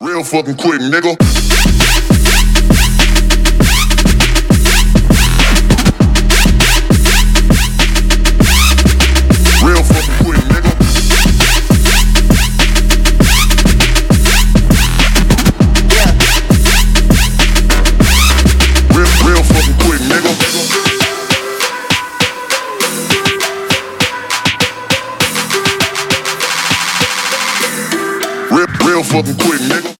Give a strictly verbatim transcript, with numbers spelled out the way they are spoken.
Real fucking quick, nigga. Real fucking quick, nigga. Yeah. Real, real fucking quick, nigga. Real, real fucking quick, nigga.